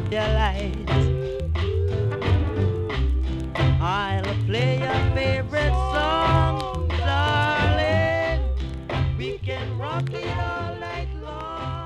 your light. I'll play your favorite song, darling. We can rock it all night long.